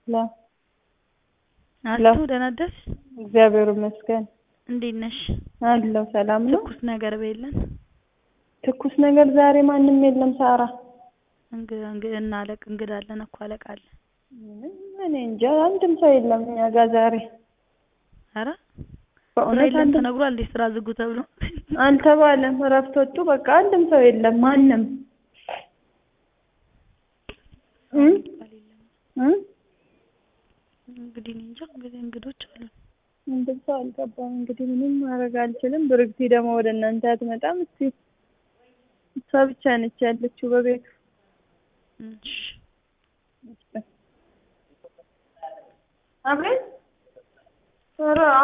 ላ አሎ ደህና አደርሽ? እግዚአብሔር ይመስገን። እንዴት ነሽ? አለሁ ሰላም ነው። ትኩስ ነገር በየለን? ትኩስ ነገር ዛሬ ማንም የለም ሳራ። እና እንግዳ አለን እኮ አለቃ አለ። እኔ እንጃ አንድም ሰው የለም እኛ ጋር ዛሬ። ኧረ በእውነት የለም ተነግሯል እንዴ ስራ ዝጉ ተብሎ? አልተባለም። እረፍት ወጡ በቃ አንድም ሰው የለም ማንም። እንግዲህ እንጃ እንግዲህ እንግዶች አሉ። ምንም ሰው አልገባም። እንግዲህ ምንም ማድረግ አልችልም። ብርክቲ ደግሞ ወደ እናንተ አትመጣም። እስቲ እሷ ብቻ ነች ያለችው በቤቱ። እሺ አብረን ኧረ